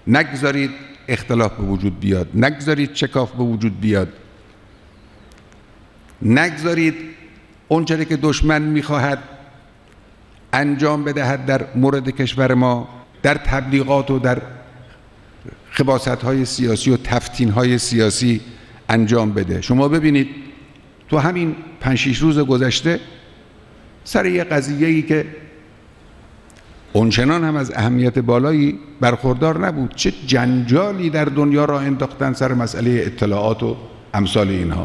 نگذارید اختلاف به وجود بیاد، نگذارید شکاف به وجود بیاد، نگذارید اونچه که دشمن میخواهد انجام بدهد در مورد کشور ما در تبلیغات و در خباثت‌های سیاسی و تفتین‌های سیاسی انجام بده. شما ببینید تو همین 5-6 روز گذشته سر یه قضیه‌ای که اونچنان هم از اهمیت بالایی برخوردار نبود چه جنجالی در دنیا را انداختن سر مسئله اطلاعات و امثال اینها.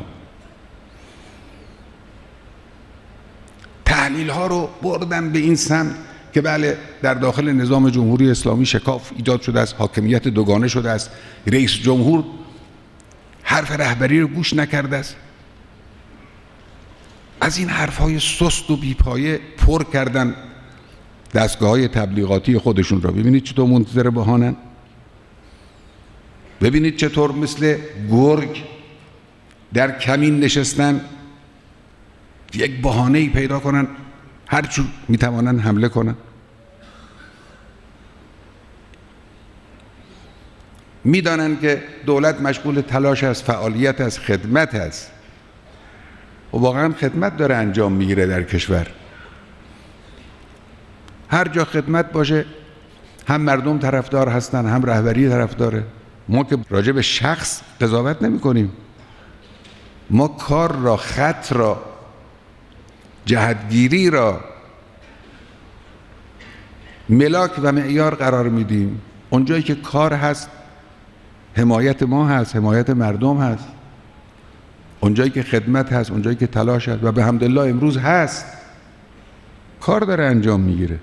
تحلیل ها رو بردن به این سمت که بله در داخل نظام جمهوری اسلامی شکاف ایجاد شده است، حاکمیت دوگانه شده است، رئیس جمهور حرف رهبری رو گوش نکرده است. از این حرفهای سست و بیپایه پر کردن دستگاه‌های تبلیغاتی خودشون را. ببینید چطور منتظر بهانن، ببینید چطور مثل گرگ در کمین نشستن یک بهانه‌ای پیدا کنن هر چون میتوانن حمله کنن. میدانن که دولت مشغول تلاش است، فعالیت است، خدمت است و واقعا خدمت داره انجام میگیره در کشور. هر جا خدمت باشه هم مردم طرفدار هستن هم رهبری طرفداره. ما که راجع به شخص قضاوت نمی کنیم، ما کار را، خط را، جهتگیری را ملاک و معیار قرار میدیم. اونجایی که کار هست حمایت ما هست، حمایت مردم هست، اونجایی که خدمت هست، اونجایی که تلاش هست و به حمدالله امروز هست، کار داره انجام میگیره.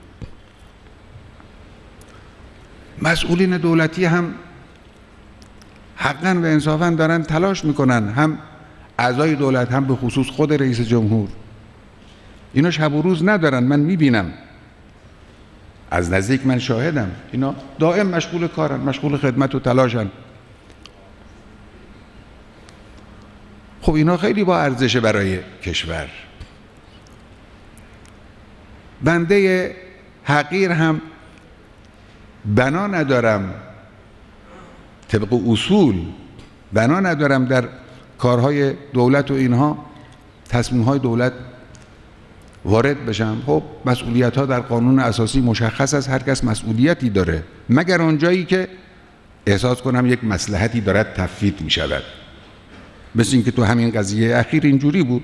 مسئولین دولتی هم حقاً و انصافاً دارن تلاش میکنن، هم اعضای دولت هم به خصوص خود رئیس جمهور. اینا شب و روز ندارن، من میبینم از نزدیک، من شاهدم، اینا دائم مشغول کارن، مشغول خدمت و تلاشن. خب اینا خیلی با ارزشه برای کشور. بنده حقیر هم بنا ندارم، طبق اصول بنا ندارم در کارهای دولت و اینها تصمیم‌های دولت وارد بشم. خب مسئولیت ها در قانون اساسی مشخص است، هر کس مسئولیتی داره مگر اونجایی که احساس کنم یک مصلحتی دارد تفویت می شود. مثل این که تو همین قضیه اخیر اینجوری بود،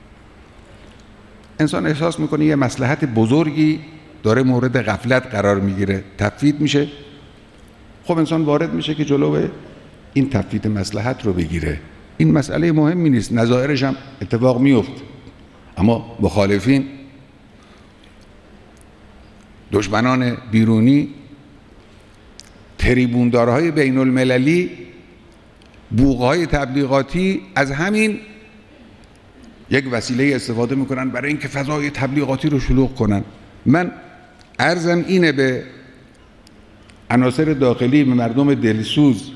انسان احساس میکنه یه مصلحت بزرگی داره مورد غفلت قرار میگیره، تفویت میشه. خب انسان وارد میشه که جلو این تفویت مصلحت رو بگیره. این مسئله مهمی نیست، نظائرش هم اتفاق میفته. اما مخالفین، دشمنان بیرونی، تریبوندارهای بین المللی، بوقهای تبلیغاتی از همین یک وسیله استفاده میکنن برای اینکه فضای تبلیغاتی رو شلوغ کنن. من عرضم اینه به عناصر داخلی، به مردم دلسوز،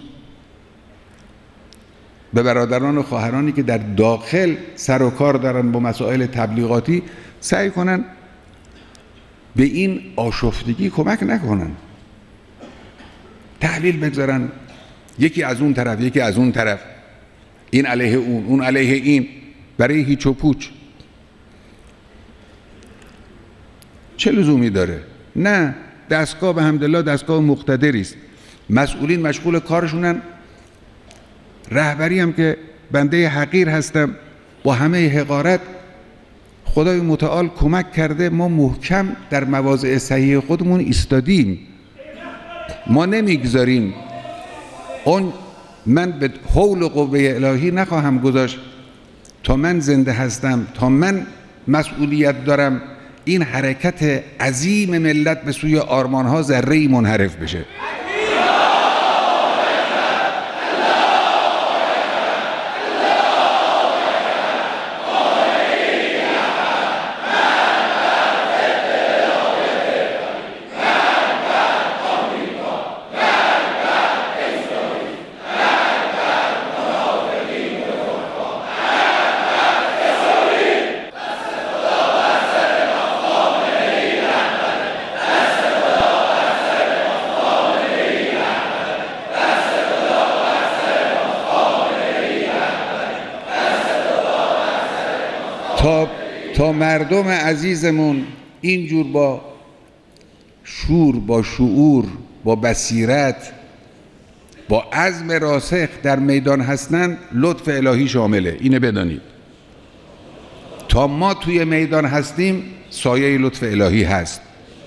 به برادران و خواهرانی که در داخل سر و کار دارن با مسائل تبلیغاتی، سعی کنن به این آشفتگی کمک نکنن، تحلیل بگذارن، یکی از اون طرف یکی از اون طرف، این علیه اون، اون علیه این، برای هیچ و پوچ. چه لزومی داره؟ نه، دستگاه به حمدالله دستگاه مقتدری است، مسئولین مشغول کارشونن، رهبری هم که بنده حقیر هستم با همه حقارت، خدای متعال کمک کرده ما محکم در مواضع صحیح خودمون ایستادیم. ما نمیگذاریم اون، من به حول و قوه الهی نخواهم گذاشت تا من زنده هستم، تا من مسئولیت دارم، این حرکت عظیم ملت به سوی آرمانها ذره‌ای منحرف بشه. تا مردم عزیزمون اینجور با شور، با شعور، با بصیرت، با عزم راسخ در میدان هستند، لطف الهی شامله. اینه بدانید. تا ما توی میدان هستیم سایه لطف الهی هست.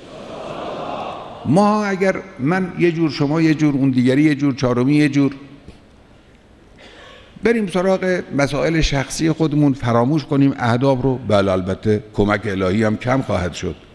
ما اگر من یه جور، شما یه جور، اون دیگری یه جور، چهارمی یه جور، بریم سراغ مسائل شخصی خودمون، فراموش کنیم اهداف رو، بله البته کمک الهی هم کم خواهد شد.